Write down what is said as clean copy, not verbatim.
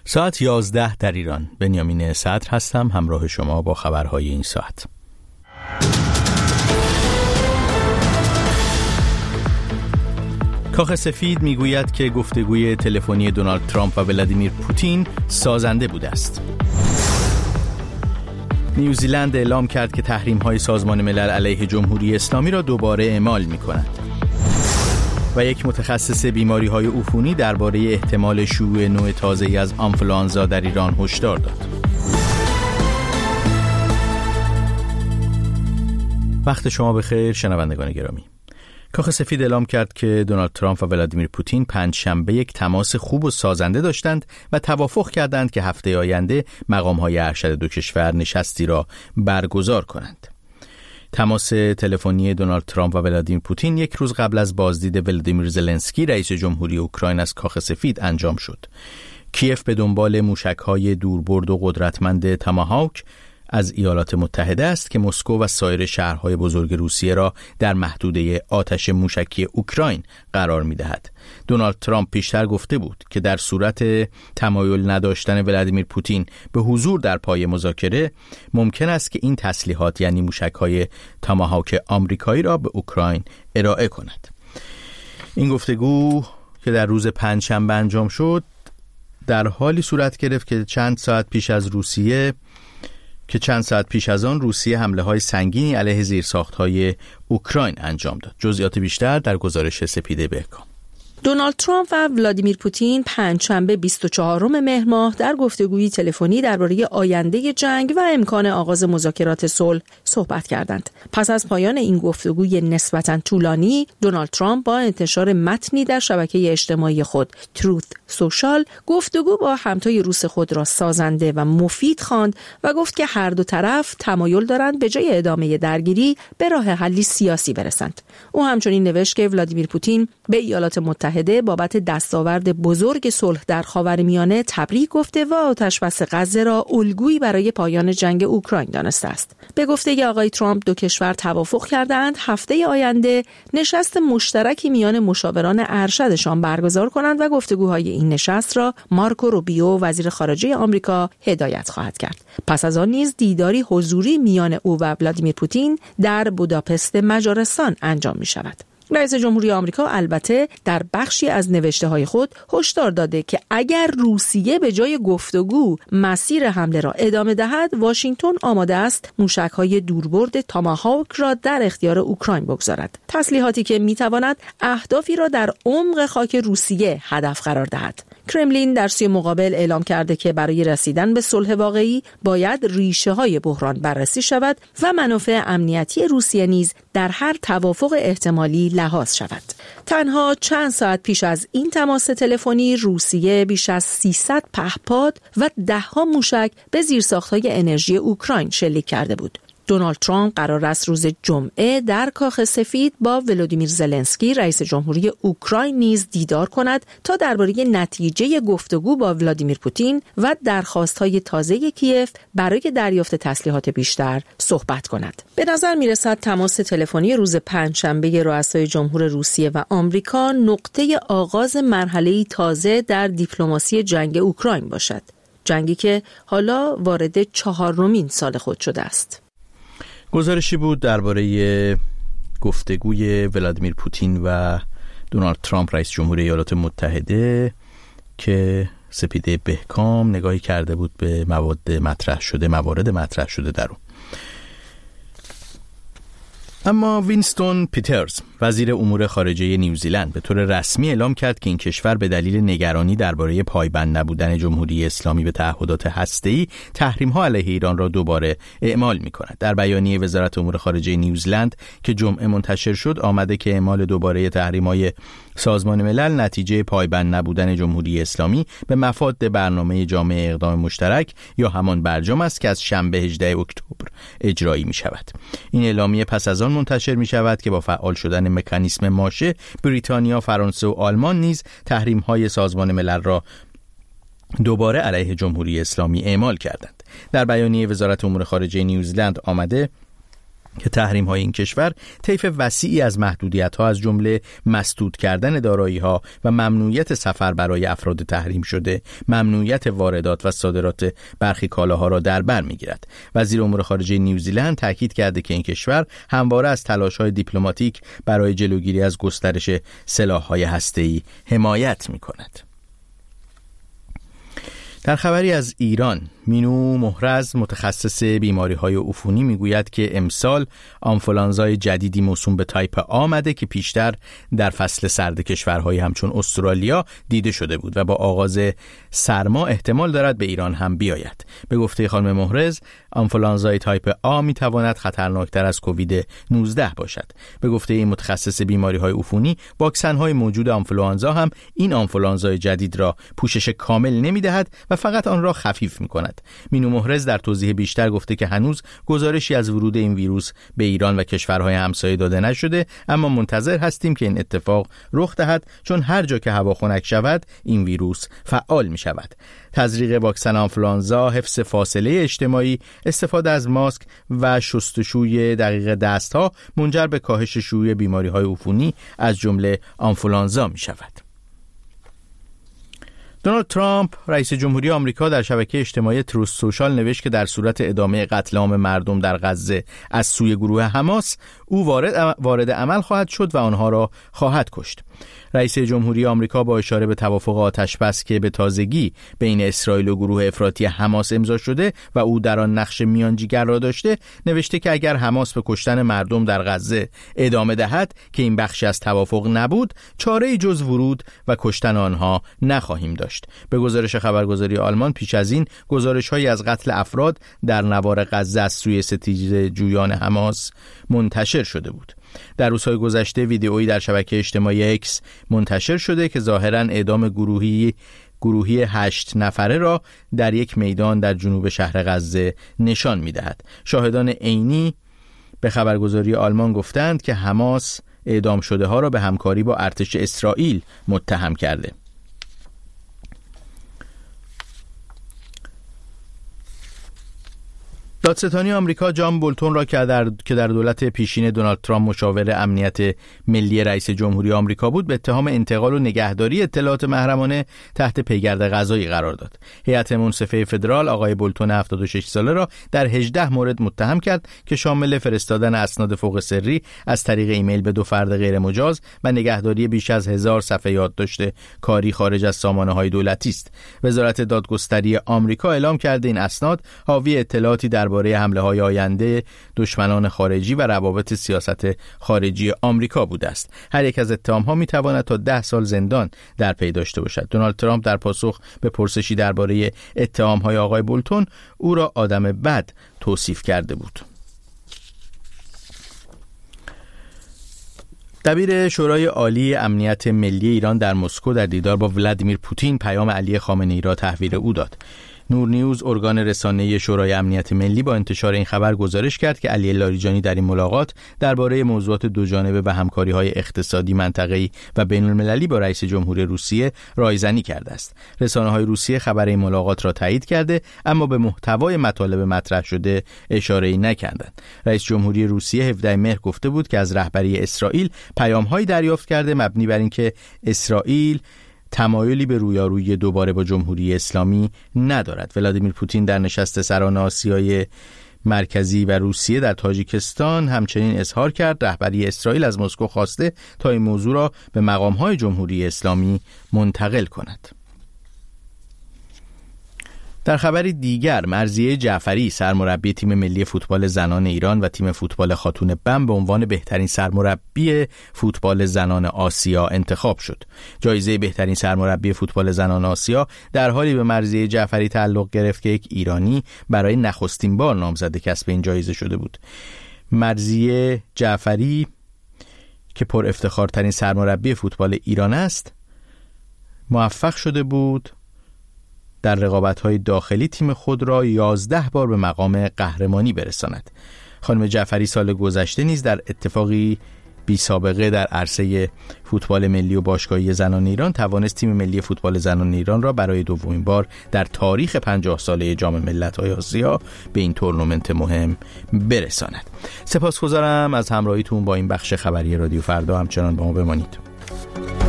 ساعت 11 در ایران. بنیامین صدر هستم، همراه شما با خبرهای این ساعت. کاخ سفید میگوید که گفتگوی تلفنی دونالد ترامپ و ولادیمیر پوتین سازنده بوده است. نیوزیلند اعلام کرد که تحریم‌های سازمان ملل علیه جمهوری اسلامی را دوباره اعمال می‌کند. و یک متخصص بیماری‌های عفونی درباره احتمال شیوع نوع تازه‌ای از آنفلوانزا در ایران هشدار داد. وقت شما بخیر شنوندگان گرامی. کاخ سفید اعلام کرد که دونالد ترامپ و ولادیمیر پوتین پنجشنبه یک تماس خوب و سازنده داشتند و توافق کردند که هفته آینده مقام‌های ارشد دو کشور نشستی را برگزار کنند. تماس تلفنی دونالد ترامپ و ولادیمیر پوتین یک روز قبل از بازدید ولادیمیر زلنسکی رئیس جمهوری اوکراین از کاخ سفید انجام شد. کیف به دنبال موشک‌های دوربرد و قدرتمند تاماهاوک از ایالات متحده است که مسکو و سایر شهرهای بزرگ روسیه را در محدوده آتش موشکی اوکراین قرار می‌دهد. دونالد ترامپ پیشتر گفته بود که در صورت تمایل نداشتن ولادیمیر پوتین به حضور در پای مذاکره ممکن است که این تسلیحات یعنی موشک‌های تاماهاوک آمریکایی را به اوکراین ارائه کند. این گفتگو که در روز پنجشنبه انجام شد در حالی صورت گرفت که چند ساعت پیش از آن روسیه حمله‌های سنگینی علیه زیرساخت‌های اوکراین انجام داد. جزئیات بیشتر در گزارش سپیده بهکام. دونالد ترامپ و ولادیمیر پوتین پنجشنبه 24 مهر ماه در گفتگوی تلفنی درباره آینده جنگ و امکان آغاز مذاکرات صلح صحبت کردند. پس از پایان این گفتگوی نسبتاً طولانی، دونالد ترامپ با انتشار متنی در شبکه اجتماعی خود تروث سوشال گفتگو با همتای روس خود را سازنده و مفید خواند و گفت که هر دو طرف تمایل دارند به جای ادامه درگیری به راه حلی سیاسی برسند. او همچنین نوشت که ولادیمیر پوتین به ایالات متحده بابت دستاورد بزرگ صلح در خاورمیانه تبریک گفته و آتشبس غزه را الگویی برای پایان جنگ اوکراین دانسته است. به گفته آقای ترامپ دو کشور توافق کردند هفته آینده نشست مشترکی میان مشاوران ارشدشان برگزار کنند و گفتگوهای این نشست را مارکو روبیو وزیر خارجه آمریکا هدایت خواهد کرد. پس از آن نیز دیداری حضوری میان او و ولادیمیر پوتین در بوداپست مجارستان انجام می شود. رئیس جمهوری آمریکا البته در بخشی از نوشته‌های خود هشدار داده که اگر روسیه به جای گفتگو مسیر حمله را ادامه دهد، واشنگتن آماده است موشک‌های دوربرد تاماهاوک را در اختیار اوکراین بگذارد. تسلیحاتی که می‌تواند اهدافی را در عمق خاک روسیه هدف قرار دهد. کرملین در سوی مقابل اعلام کرده که برای رسیدن به صلح واقعی باید ریشه‌های بحران بررسی شود و منافع امنیتی روسیه نیز در هر توافق احتمالی لحاظ شود. تنها چند ساعت پیش از این تماس تلفنی روسیه بیش از 300 پهپاد و 10 موشک به زیرساخت‌های انرژی اوکراین شلیک کرده بود. دونالد ترامپ قرار است روز جمعه در کاخ سفید با ولادیمیر زلنسکی رئیس جمهوری اوکراین نیز دیدار کند تا درباره نتیجه گفتگو با ولادیمیر پوتین و درخواست‌های تازه کیف برای دریافت تسلیحات بیشتر صحبت کند. به نظر می‌رسد تماس تلفنی روز پنجشنبه رؤسای جمهور روسیه و آمریکا نقطه آغاز مرحله‌ای تازه در دیپلماسی جنگ اوکراین باشد. جنگی که حالا وارد 4مین سال خود شده است. گزارشی بود درباره گفتگوی ولادیمیر پوتین و دونالد ترامپ رئیس جمهوری ایالات متحده که سپیده بهکام نگاهی کرده بود به موارد مطرح شده در اون. اما وینستون پیترز وزیر امور خارجه نیوزیلند به طور رسمی اعلام کرد که این کشور به دلیل نگرانی درباره پایبند نبودن جمهوری اسلامی به تعهدات هسته‌ای تحریم‌ها علیه ایران را دوباره اعمال می‌کند. در بیانیه وزارت امور خارجه نیوزیلند که جمعه منتشر شد آمده که اعمال دوباره تحریم‌های سازمان ملل نتیجه پایبند نبودن جمهوری اسلامی به مفاد برنامه جامع اقدام مشترک یا همان برجام است که از شنبه 18 اکتبر اجرایی می‌شود. این اعلامیه پس از آن منتشر می‌شود که با فعال شدن مکانیسم ماشه بریتانیا، فرانسه و آلمان نیز تحریم‌های سازمان ملل را دوباره علیه جمهوری اسلامی اعمال کردند. در بیانیه وزارت امور خارجه نیوزیلند آمده که تحریم‌های این کشور طیف وسیعی از محدودیت‌ها از جمله مسدود کردن دارایی‌ها و ممنوعیت سفر برای افراد تحریم شده، ممنوعیت واردات و صادرات برخی کالاها را در بر می‌گیرد. وزیر امور خارجه نیوزیلند تاکید کرده که این کشور همواره از تلاش‌های دیپلماتیک برای جلوگیری از گسترش سلاح‌های هسته‌ای حمایت می‌کند. در خبری از ایران، مینو محرز متخصص بیماری‌های عفونی میگوید که امسال آنفولانزای جدیدی موسوم به تایپ آ آمده که پیشتر در فصل سرد کشورهای همچون استرالیا دیده شده بود و با آغاز سرما احتمال دارد به ایران هم بیاید. به گفته خانم محرز، آنفولانزای تایپ آ میتواند خطرناکتر از کووید 19 باشد. به گفته این متخصص بیماری‌های عفونی، واکسن‌های موجود آنفولانزا هم این آنفولانزای جدید را پوشش کامل نمی‌دهد و فقط آن را خفیف می‌کند. مینو محرز در توضیح بیشتر گفته که هنوز گزارشی از ورود این ویروس به ایران و کشورهای همسایه داده نشده، اما منتظر هستیم که این اتفاق رخ دهد، چون هر جا که هوا خنک شود این ویروس فعال می شود. تزریق واکسن آنفولانزا، حفظ فاصله اجتماعی، استفاده از ماسک و شستشوی دقیق دستها منجر به کاهش شیوع بیماری‌های عفونی از جمله آنفولانزا می شود. دونالد ترامپ رئیس جمهوری آمریکا در شبکه اجتماعی تروث سوشال نوشت که در صورت ادامه قتل عام مردم در غزه از سوی گروه حماس، او وارد عمل خواهد شد و آنها را خواهد کشت. رئیس جمهوری آمریکا با اشاره به توافق آتش‌بس که به تازگی بین اسرائیل و گروه افراطی حماس امضا شده و او در آن نقش میانجیگر را داشته، نوشته که اگر حماس به کشتن مردم در غزه ادامه دهد که این بخشی از توافق نبود، چاره‌ای جز ورود و کشتن آنها نخواهیم داشت. به گزارش خبرگزاری آلمان، پیش از این گزارش‌هایی از قتل افراد در نوار غزه از سوی ستیزجویان حماس منتشر شده بود. در روزهای گذشته ویدئویی در شبکه اجتماعی اکس منتشر شده که ظاهراً اعدام گروهی 8 نفره را در یک میدان در جنوب شهر غزه نشان می‌دهد. شاهدان عینی به خبرگزاری آلمان گفتند که حماس اعدام شده ها را به همکاری با ارتش اسرائیل متهم کرده. دادستانی آمریکا جان بولتون را که در دولت پیشین دونالد ترامپ مشاور امنیت ملی رئیس جمهوری آمریکا بود، به اتهام انتقال و نگهداری اطلاعات محرمانه تحت پیگرد قضایی قرار داد. هیئت منصفه فدرال آقای بولتون 76 ساله را در 18 مورد متهم کرد که شامل فرستادن اسناد فوق سری از طریق ایمیل به 2 فرد غیر مجاز و نگهداری بیش از 1000 صفحه یادداشت کاری خارج از سامانه‌های دولتی است. وزارت دادگستری آمریکا اعلام کرده این اسناد حاوی اطلاعاتی درباره حمله‌های آینده دشمنان خارجی و روابط سیاست خارجی آمریکا بوده است. هر یک از اتهام‌ها می‌تواند تا 10 سال زندان در پی داشته باشد. دونالد ترامپ در پاسخ به پرسشی درباره اتهام‌های آقای بولتون او را آدم بد توصیف کرده بود. دبیر شورای عالی امنیت ملی ایران در مسکو در دیدار با ولادیمیر پوتین پیام علی خامنه‌ای را تحویل او داد. نور نیوز، ارگان رسانه‌ای شورای امنیت ملی، با انتشار این خبر گزارش کرد که علی لاریجانی در این ملاقات درباره موضوعات دوجانبه و همکاری‌های اقتصادی منطقه‌ای و بین‌المللی با رئیس جمهوری روسیه رایزنی کرده است. رسانه‌های روسیه خبر این ملاقات را تایید کرده، اما به محتوای مطالب مطرح شده اشاره‌ای نکردند. رئیس جمهوری روسیه 17 مهر گفته بود که از رهبری اسرائیل پیام‌هایی دریافت کرده مبنی بر اینکه اسرائیل تمایلی به رویارویی دوباره با جمهوری اسلامی ندارد. ولادیمیر پوتین در نشست سران آسیای مرکزی و روسیه در تاجیکستان همچنین اظهار کرد رهبری اسرائیل از مسکو خواسته تا این موضوع را به مقام‌های جمهوری اسلامی منتقل کند. در خبری دیگر، مرضیه جعفری سرمربی تیم ملی فوتبال زنان ایران و تیم فوتبال خاتون بم به عنوان بهترین سرمربی فوتبال زنان آسیا انتخاب شد. جایزه بهترین سرمربی فوتبال زنان آسیا در حالی به مرضیه جعفری تعلق گرفت که یک ایرانی برای نخستین بار نامزد کسب این جایزه شده بود. مرضیه جعفری که پر افتخارترین سرمربی فوتبال ایران است، موفق شده بود در رقابت‌های داخلی تیم خود را 11 بار به مقام قهرمانی برساند. خانم جعفری سال گذشته نیز در اتفاقی بی سابقه در عرصه فوتبال ملی و باشگاهی زنان ایران توانست تیم ملی فوتبال زنان ایران را برای دومین بار در تاریخ 50 ساله جام ملت‌های آسیا به این تورنمنت مهم برساند. سپاسگزارم از همراهیتون با این بخش خبری رادیو فردا. همچنان با ما بمانید.